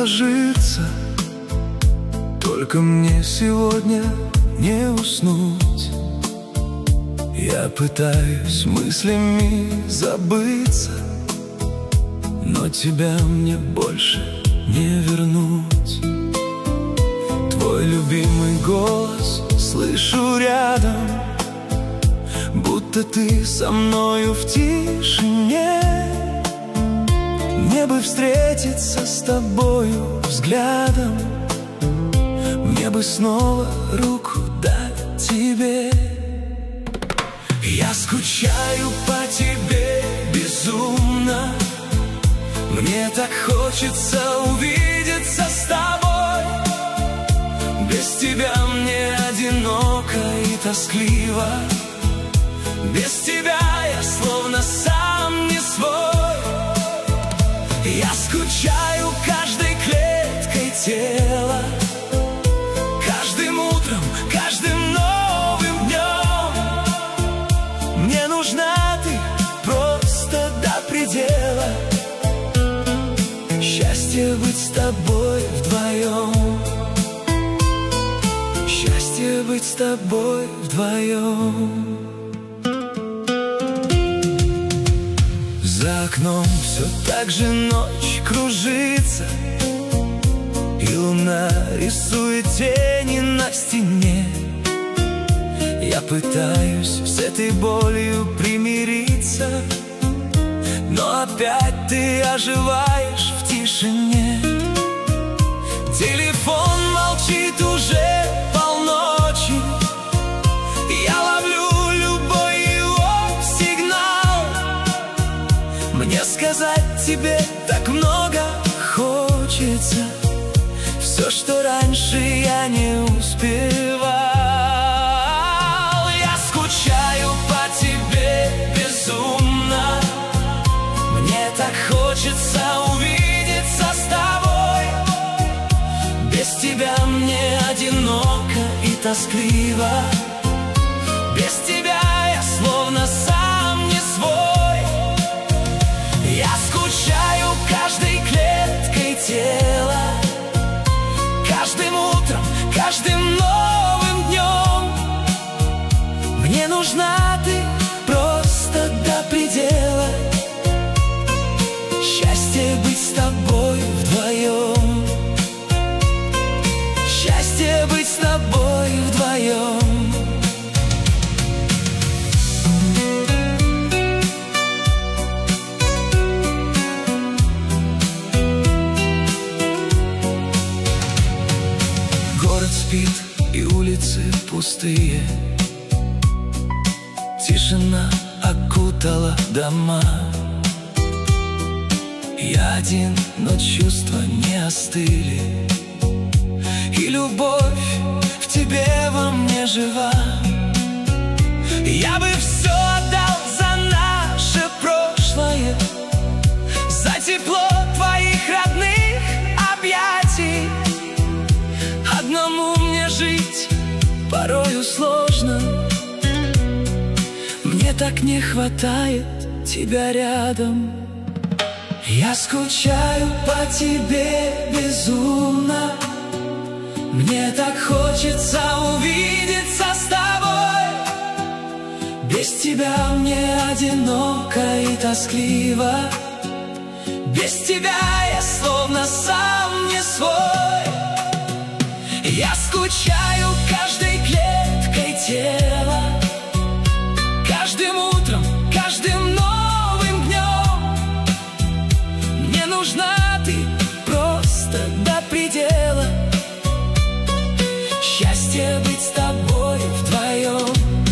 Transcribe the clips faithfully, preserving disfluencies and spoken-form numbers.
ложится, только мне сегодня не уснуть. Я пытаюсь мыслями забыться, но тебя мне больше не вернуть. Твой любимый голос слышу рядом, будто ты со мною в тишине. Мне бы встретиться с тобою взглядом, мне бы снова руку дать тебе. Я скучаю по тебе безумно, мне так хочется увидеться с тобой. Без тебя мне одиноко и тоскливо, без тебя я словно сам не свой. Я скучаю каждой клеткой тела, каждым утром, каждым новым днем. Мне нужна ты просто до предела. Счастье быть с тобой вдвоем, счастье быть с тобой вдвоем. За окном все так же ночь кружится, и луна рисует тени на стене. Я пытаюсь с этой болью примириться, но опять ты оживаешь в тишине. Телефон молчит уже полночи, я ловлю любой его сигнал. Мне сказать тебе так много хочется, все, что раньше я не успевал. Я скучаю по тебе безумно, мне так хочется увидеться с тобой. Без тебя мне одиноко и тоскливо, без тебя я словно сам не свой. Я скучаю каждой клеткой тела, каждым утром, каждым новым днем. Мне нужна ты просто до предела. Счастье быть с тобой вдвоем, счастье быть с тобой вдвоем. Город спит и улицы пустые, тишина окутала дома. Я один, но чувства не остыли, и любовь в тебе во мне жива. Я бы все отдал за наше прошлое, за тепло твоих родных объятий. Одному мне жить порою сложно, мне так не хватает тебя рядом. Я скучаю по тебе безумно, мне так хочется увидеться с тобой. Без тебя мне одиноко и тоскливо, без тебя я словно сам не свой. Я скучаю каждой клеткой тела, каждым утром, каждым новым днем. Мне нужна ты просто до предела. Счастье быть с тобой вдвоем.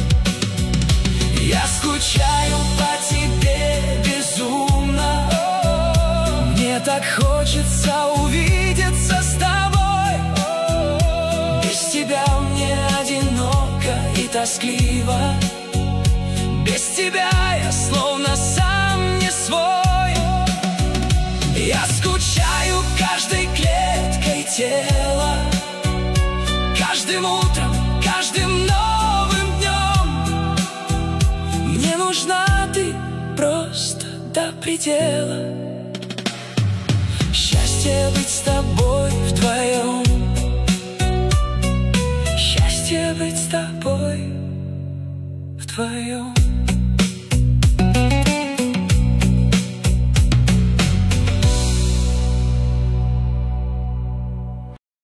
Я скучаю по тебе безумно, мне так хочется увидеться с тобой. Без тебя мне одиноко и тоскливо, без тебя я словно сам не свой. Я скучаю каждой клеткой тела, каждым утром, каждым новым днем. Мне нужна ты просто до предела. Счастье Счастье быть с тобой вдвоем, счастье быть с тобой вдвоем.